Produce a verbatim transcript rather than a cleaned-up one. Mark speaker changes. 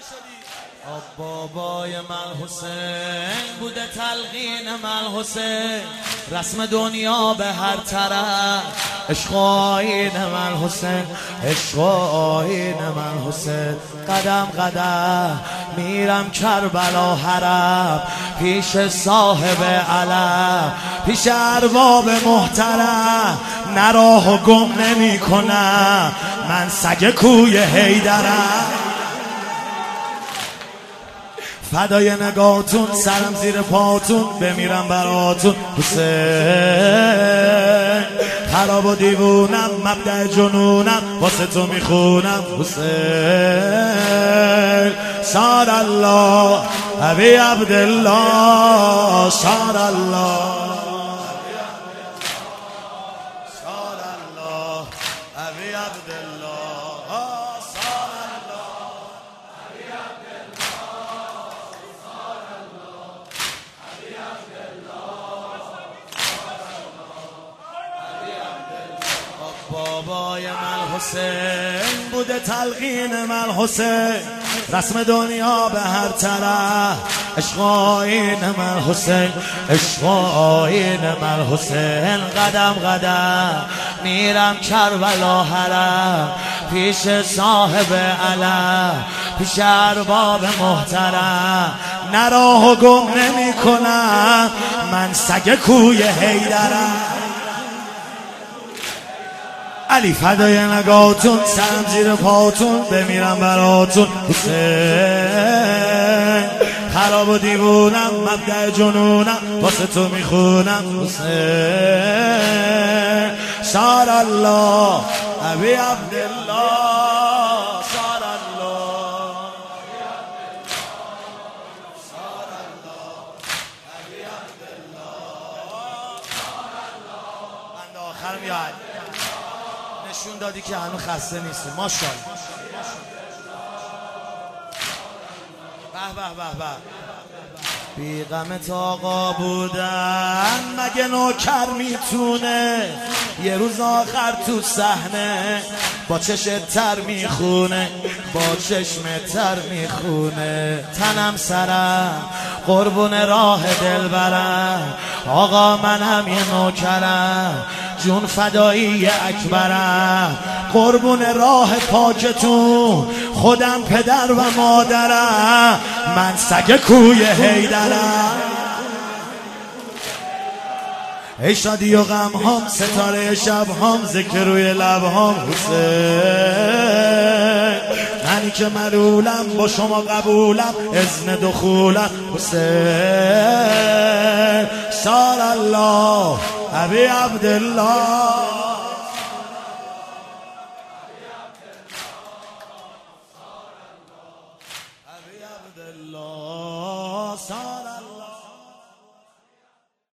Speaker 1: بابای من حسین بوده تلقین من حسین، رسم دنیا به هر طرف عشق و آیین من حسین، عشق و آیین من حسین. قدم قدم میرم کربلا حرم، پیش صاحب علم، پیش ارباب محترم، نراه و گم نمی کنم، من سگ کوی حیدرم. فدای نگاهتون سرم زیر پاتون، بمیرم براتون حسین. خراب و دیوونم مبدأ جنونم، واسه تو میخونم حسین. سار الله ابی عبدالله، سار الله سار الله ابی عبدالله، سار الله ابی عبدالله. بابای من حسین بوده تلقین من حسین، رسم دنیا به هر طرف عشق و آیین من حسین، عشق و آیین من حسین. قدم قدم میرم کربلا حرم، پیش صاحب علم، پیش ارباب محترم، نراه و گم نمی کنم، من سگ کوی حیدرم. علی فدای نگاهتون سرم زیر پاتون، بمیرم براتون حسین. خراب و دیوونم مبدأ جنونم، واسه تو میخونم حسین. سار الله ابی عبدالله، سار الله سار الله ابی عبدالله. بنده آخر میاد، نشون دادی که هنوز خسته نیستی. ماشاءالله. به به به به. بی غمت آقا بودن مگه نوکر میتونه، یه روز آخر تو صحنه با چشم تر میخونه، با چشم تر میخونه. تنم سرم قربون راه دل برم، آقا منم یه نوکرم، جون فدایی اکبرم، قربون راه پاکتون، خودم پدر و مادرم، من سگ کوی حیدرم. ای شادی و غم هم، ستاره شب هم، ذکر روی لب هم حسین. منی که ملولم با شما قبولم، اذن دخولم حسین. سار الله ابی عبدالله، ابی عبدالله، سار